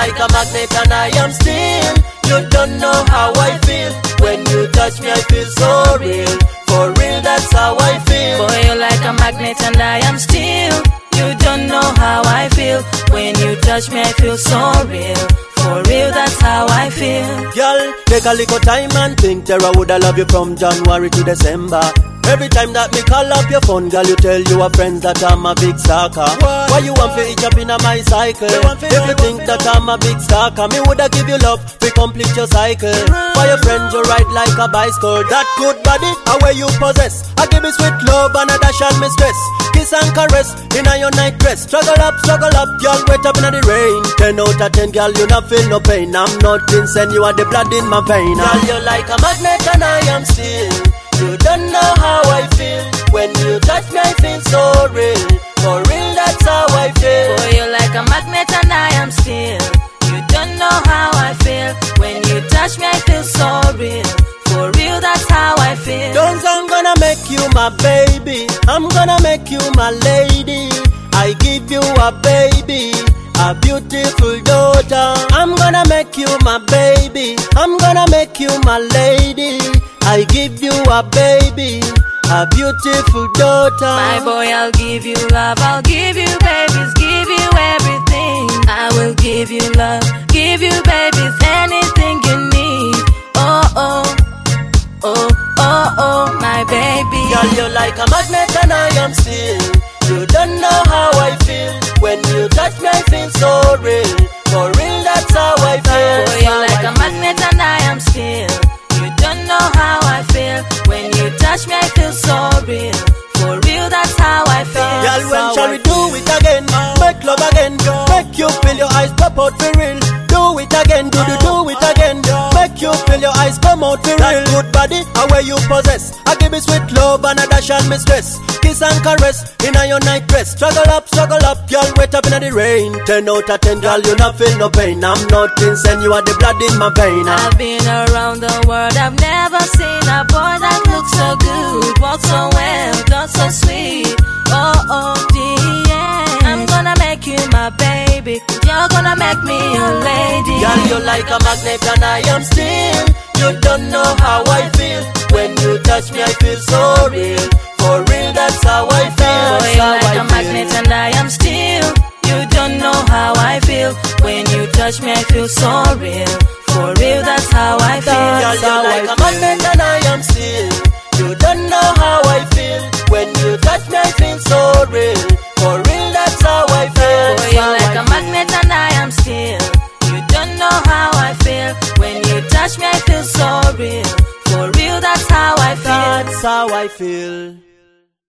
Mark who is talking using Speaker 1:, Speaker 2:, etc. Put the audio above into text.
Speaker 1: like a magnet and I am steel. You don't know how I feel. When you touch me I feel so real. For real, that's how I feel.
Speaker 2: Boy, you're like a magnet and I am steel. You don't know how I feel. When you touch me I feel so real. For real, that's how I feel.
Speaker 1: Girl, take a little time and think. Tara woulda love you from January to December. Every time that me call up your phone, girl, you tell your friends that I'm a big stalker. Why you want to itch up in my cycle? If you think that I'm a big stalker, me woulda give you love to complete your cycle. For your friends, you ride like a bicycle. That good body, how way you possess. I give you sweet love and a dash on me stress. Kiss and caress in your night dress. Struggle up, girl, wet up in the rain. 10 out of 10, girl, you not feel no pain. I'm not insane, you are the blood in my vein. Girl, you're like a magnet and I am steel. You don't know how I feel. When you touch me I feel so real. For real, that's how I feel.
Speaker 2: Boy, you're like a magnet and I am steel. You don't know how I feel. When you touch me I feel so real. For real, that's how I feel.
Speaker 1: Don't I'm gonna make you my baby. I'm gonna make you my lady. I give you a baby, a beautiful daughter. I'm gonna make you my baby. I'm gonna make you my lady. I give you a baby, a beautiful daughter.
Speaker 2: My boy, I'll give you love, I'll give you babies, give you everything. I will give you love, give you babies, anything you need. Oh, oh, oh, oh, oh, my baby.
Speaker 1: Girl, you're like a magnet and I am steel. You don't know how I feel. When you touch me I feel so real. For real, that's how I feel.
Speaker 2: Boy, you're like a magnet and I am steel. You don't know how I feel. When you touch me I feel so real. For real, that's how I feel.
Speaker 1: Girl, when shall we do it again? Make love again. Make you feel your eyes pop out for real. Do it again, do it again. Make you feel your eyes come out for real. That good body, how way you possess. I give you sweet love and a dash on me stress. Kiss and caress in your night dress. Struggle up, girl, wet up in the rain. 10 out of 10, girl, you not feel no pain. I'm not insane, you are the blood in my vein.
Speaker 2: I've been around the world, I've never seen a boy that looks so good, walks so well, does so sweet. Oh, oh, yeah. I'm gonna make you my baby. You're gonna make me your lady.
Speaker 1: Girl, you're like a magnet and I am steel. You don't know how I feel. When you touch me I feel so real. For real, that's how I feel.
Speaker 2: Boy, you're like a magnet and I am steel. You don't know how I feel. When you touch me I feel so real. For real, that's how I feel.
Speaker 1: Girl, you're like a magnet and I am steel. You don't know how I feel. When you touch me I feel so real. For real, that's how I feel.
Speaker 2: Boy, you're like a magnet and I am steel. You don't know how I feel. When you touch me I feel so real. For real, that's how I feel.
Speaker 1: That's how I feel.